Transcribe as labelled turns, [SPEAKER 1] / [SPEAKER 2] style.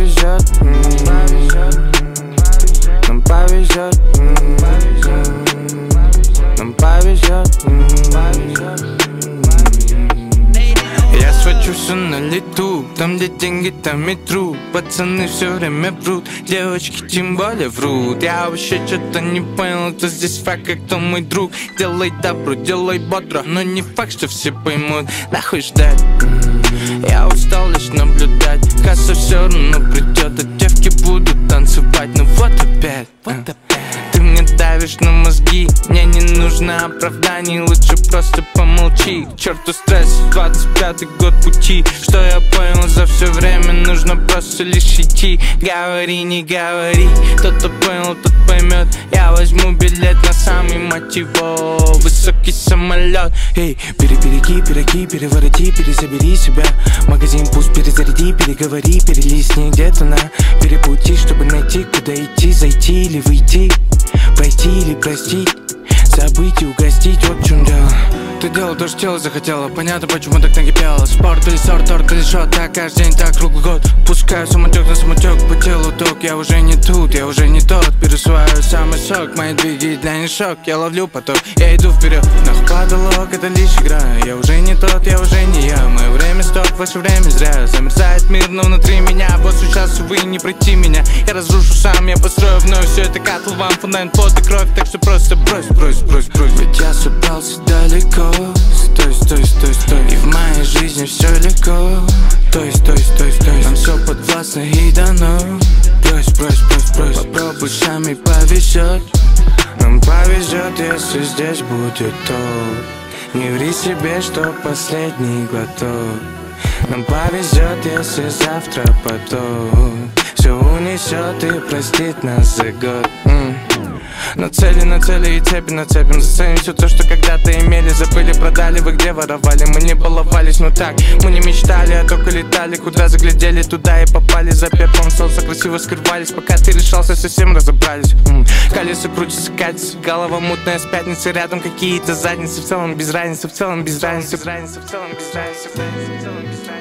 [SPEAKER 1] повезет, нам повезет, нам повезет. Я свачу все на лету, там где деньги, там и труд. Пацаны все время врут, девочки тем более врут. Я вообще что-то не понял, кто здесь факт, а кто мой друг. Делай добро, делай бодро, но не факт, что все поймут. Нахуй ждать, я устал лишь наблюдать. Касса все равно придет, а девки будут танцевать. Ну вот опять, ты мне давишь на мозги, мне не нужно оправданий, лучше просто помолчи. К черту стресс, 25-й год пути. Что я понял за все время, нужно просто лишь идти. Говори, не говори, тот, кто понял, тот поймет. Я возьму билет на самый, мать его, высокий самолет. Эй, перебереги, пироги, перевороти, перезабери себя. Магазин пусть перезаряди, переговори, перелистни где-то на перепути, чтобы найти, куда идти, зайти или выйти, пройти или простить, забыть и угостить, вот в чем дело. Ты делал то, что тело захотело, понятно, почему так накипело. Спорт или сорт, торт или шот, так каждый день, так круглый год. Пускаю самотек на самотек, по телу ток. Я уже не тут, я уже не тот. Пересваю самый сок, мои двиги для не шок. Я ловлю поток, я иду вперед. Нах потолок, это лишь игра. Я уже не тот, я уже не я. Мое время стоп, ваше время зря. Замерзает мир, но внутри меня. Босс, сейчас, увы, не пройти меня. Я разрушу сам, я построю вновь. Все это катл вам, фундамент, пот и кровь. Так что просто брось. Ведь я собрался далеко. Стой, стой, стой, стой. И в моей жизни все легко. Стой. Нам все подвластно и дано. Брось. Попробуй сами, повезет. Нам повезет, если здесь будет то. Не ври себе, что последний глоток. Нам повезет, если завтра поток все унесет и простит нас за год. На цели и цепи нацепим. Заценим все то, что когда-то имели. Забыли, продали, вы где воровали. Мы не баловались, но так мы не мечтали, а только летали. Куда заглядели, туда и попали. За пеплом солнца красиво скрывались. Пока ты решался, совсем разобрались. Колеса крутятся, катятся, голова мутная с пятницы. Рядом какие-то задницы. В целом без разницы, в целом без разницы.